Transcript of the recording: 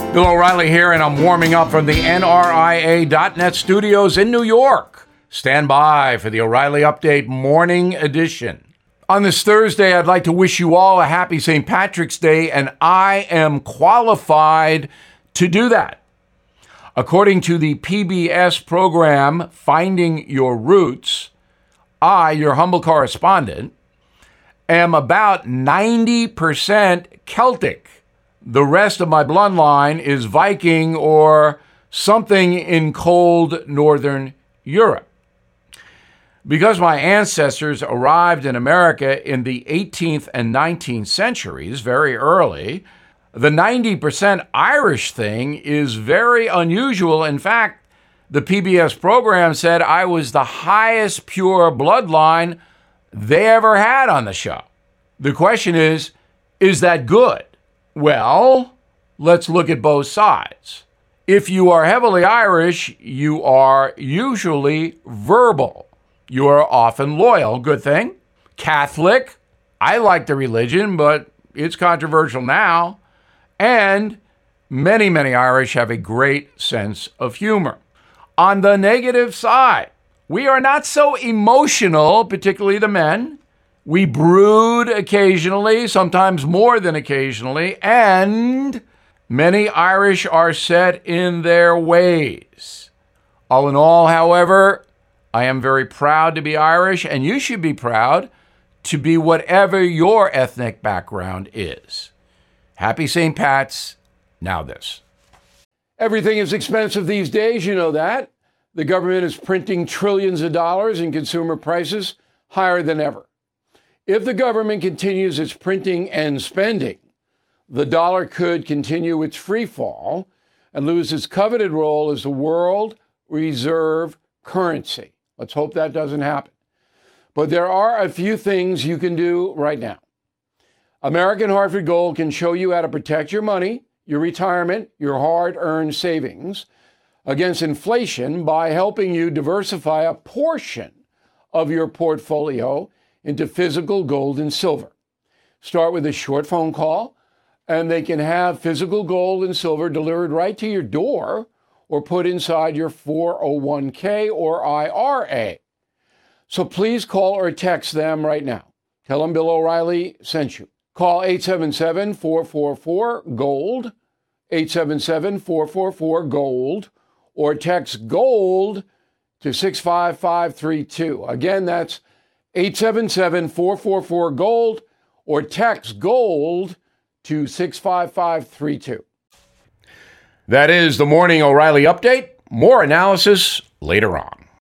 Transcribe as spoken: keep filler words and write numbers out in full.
Bill O'Reilly here, and I'm warming up from the N R I A dot net studios in New York. Stand by for the O'Reilly Update Morning Edition. On this Thursday, I'd like to wish you all a happy Saint Patrick's Day, and I am qualified to do that. According to the P B S program Finding Your Roots, I, your humble correspondent, am about ninety percent Celtic. The rest of my bloodline is Viking or something in cold northern Europe. Because my ancestors arrived in America in the eighteenth and nineteenth centuries, very early, the ninety percent Irish thing is very unusual. In fact, the P B S program said I was the highest pure bloodline they ever had on the show. The question is, is that good? Well, let's look at both sides. If you are heavily Irish, you are usually verbal. You are often loyal. Good thing. Catholic. I like the religion, but it's controversial now. And many, many Irish have a great sense of humor. On the negative side, we are not so emotional, particularly the men. We brood occasionally, sometimes more than occasionally, and many Irish are set in their ways. All in all, however, I am very proud to be Irish, and you should be proud to be whatever your ethnic background is. Happy Saint Pat's. Now this. Everything is expensive these days, you know that. The government is printing trillions of dollars and consumer prices higher than ever. If the government continues its printing and spending, the dollar could continue its free fall and lose its coveted role as the world reserve currency. Let's hope that doesn't happen. But there are a few things you can do right now. American Hartford Gold can show you how to protect your money, your retirement, your hard-earned savings against inflation by helping you diversify a portion of your portfolio into physical gold and silver. Start with a short phone call, and they can have physical gold and silver delivered right to your door or put inside your four oh one k or I R A. So please call or text them right now. Tell them Bill O'Reilly sent you. Call eight seven seven, four four four, GOLD, eight seven seven, four four four, GOLD, or text GOLD to six five five three two. Again, that's eight seven seven, four four four, GOLD, or text GOLD to six five five three two. That is the Morning O'Reilly Update. More analysis later on.